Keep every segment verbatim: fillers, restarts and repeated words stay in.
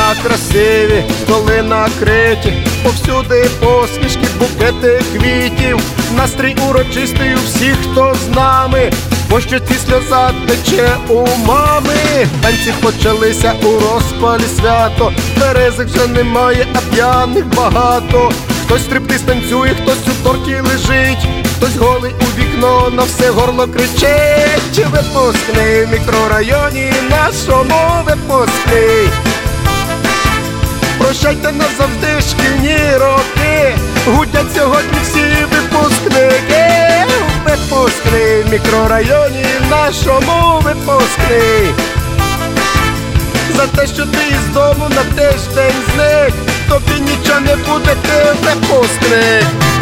Міста красиві, столи накриті, повсюди посмішки, букети квітів. Настрій урочистий у всіх, хто з нами, по щоці сльоза тече у мами. Танці почалися у розпалі свято, березик вже немає, а п'яних багато. Хтось стриптиз танцює, хтось у торті лежить, хтось голий у вікно на все горло кричить. Випускний в мікрорайоні нашому, випускний. Прощайте назавжди шкільні роки, гудять сьогодні всі випускники. Випускний в мікрорайоні нашому, випускний. За те, що ти із дому на тиждень зник, тобі нічого не буде, ти випускник.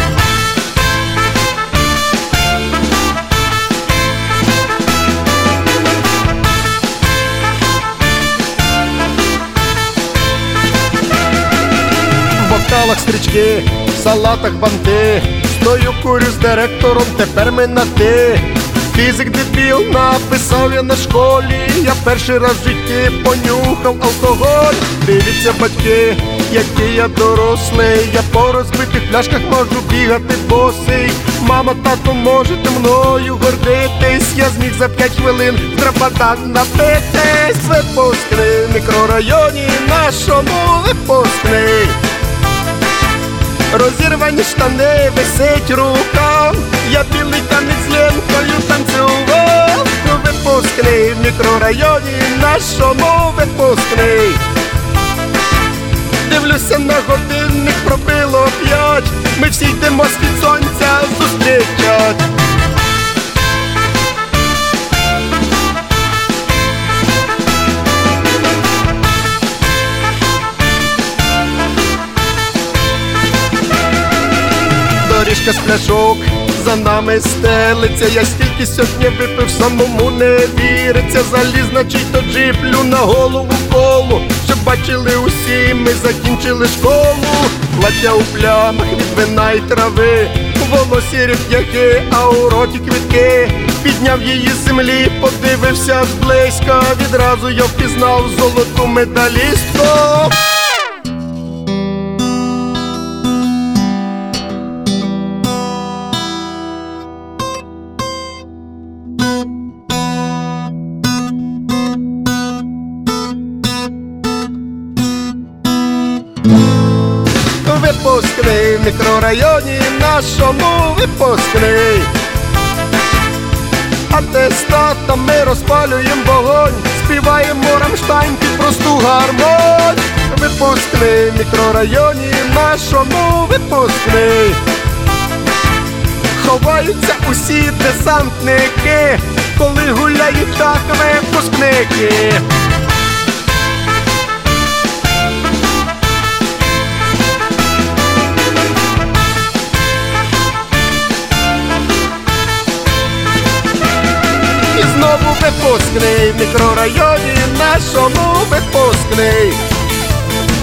В бокалах стрічки, в салатах банти, стою курю з директором, тепер ми на ти. Фізик дебіл написав я на школі, я перший раз в житті понюхав алкоголь. Дивіться батьки, який я дорослий, я по розбитих пляшках можу бігати босий. Мама, тато, можете мною гордитись, я зміг за п'ять хвилин в драбадан напитись. Випускний в мікрорайоні нашому, випускний. Розірвані штани, висить рукав, я білий танець з лентою танцював. Випускний в мікрорайоні нашому, випускний. Дивлюся на годинник, пробило п'ять, ми всі йдемо з-під сонця зустрічать. Доріжка з пляшок за нами стелиться, я стільки сьогодні випив, самому не віриться. Заліз на чий-то джиплю на голову колу, щоб бачили усі, ми закінчили школу. Плаття у плямах від вина й трави, у волосі реп'яки, а у роті квітки. Підняв її з землі, подивився зблизька, відразу я впізнав золоту медалістку. Випускний в мікрорайоні нашому, випускний. Атестатами розпалюєм вогонь, співаємо Рамштайн під просту гармонь. Випускний в мікрорайоні нашому, випускний. Ховаються усі десантники, коли гуляють так випускники. Знову випускний в мікрорайоні нашому, випускний.